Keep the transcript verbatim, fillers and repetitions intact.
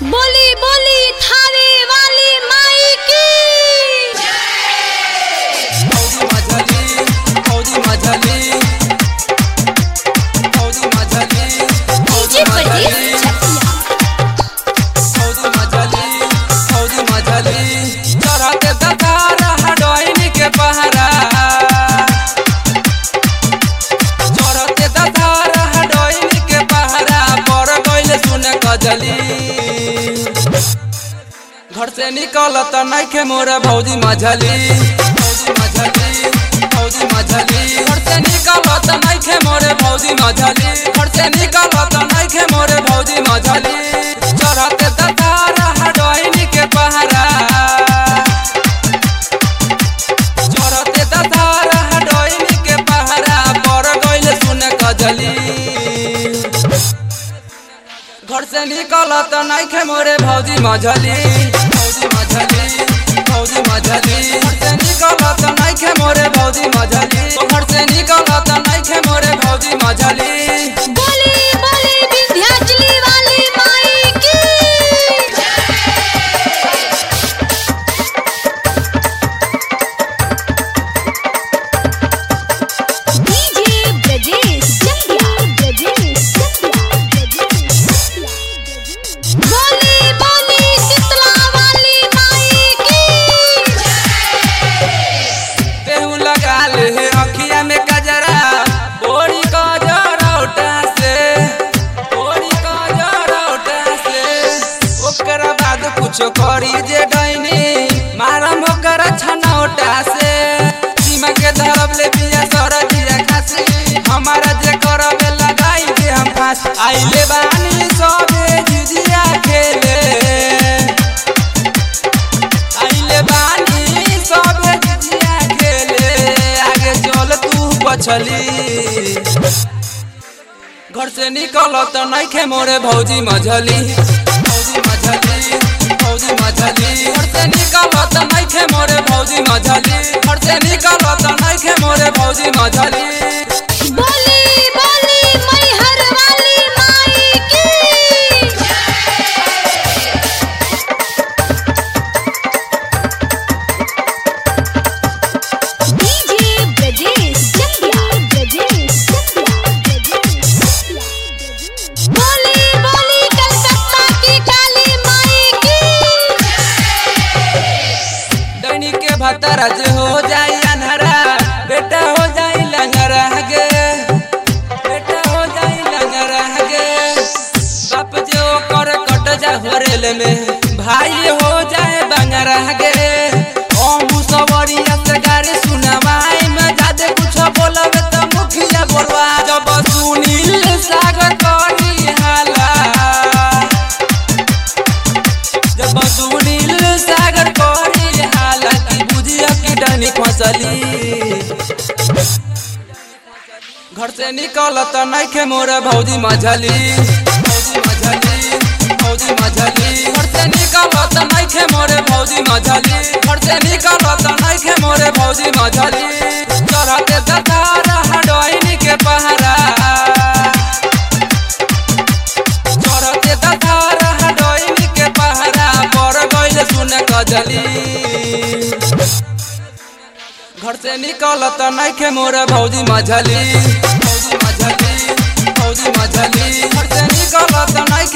बोली बोली थावे वाली माई की फौजी मझली फौजी मझली फौजी मझली डीजे परदेस फौजी मझली फौजी मझली चढ़ते दतारा हडोइन के पहरा चढ़ते दतारा हडोइन के पहरा पर गइल सुन कजली घर से निकलत नइखे मोर भौजी मझली फौजी मझली फौजी मझली घर से निकलत नइखे मोर भौजी मझली घर से निकलत नइखे मोर भौजी मझली चढ़ते दतारा हडोइन के पहरा चढ़ते दतारा हडोइन के पहरा पर गइल सुन कजली घर से निकलत नइखे मोरे भौजी मझली फौजी मझली फौजी मझली घर से निकलत नइखे मोरे भौजी मझली घर से निकलत नइखे मोरे भौजी मझली बोली बोली विंध्याचली वाली माई की डीजे ब्रजेश चंदिया ब्रजेश चंदिया बोली बोली शीतला वाली माई की तेहू लगा ले अखिया में कजरा बोरी कजरौटा से बोरी कजरौटा से ओकरा बाद कुछो करी जे डैनी मारम ओकर छनौटा से सीमा के धरब ले बिया सरदिया खासी हमारा जे करबे लगाई के हम फांस आइले बानी सबे जिजिया खेले आइले बानी सबे जिजिया खेले आगे चल तू पछली घर से निकलत नइखे मोरे भौजी मझली फौजी मझली फौजी मझली घर से निकलत नइखे मोरे भौजी मझली घर से निकलत नइखे मोरे भौजी मझली बोली बोली मैहर वाली माई की डीजे ब्रजेश चंदिया ब्रजेश चंदिया बोली बोली कलकत्ता की काली माई की दैनी के भतरा जे हो जाई अनहरा बेटा हो जाई लंगरा गे बेटा हो जाई लंगरा गे बाप जे ओकर कट जा होरेल में भाई हो जाए बंगरा गे ओ मुसवरिया से गाड़ी सुनवाई में जादे कुछ बोलब त मुखिया बोलवा जब सुनील सागर करी हाला जब सुनील सागर करी हाला की बुझिया की डनी फसली घर से निकलत नइखे मोर भौजी मझली फौजी मझली फौजी मझली घर से निकलत नइखे मोर भौजी मझली घर से निकलत नइखे मोर भौजी मझली चढ़ते दतारा हडोइन के पहरा चढ़ते दतारा हडोइन के पहरा पर गइल सुन कजली घर से निकलत नइखे मोर भौजी मझली फौजी मझली फौजी मझली घर से निकलत नइखे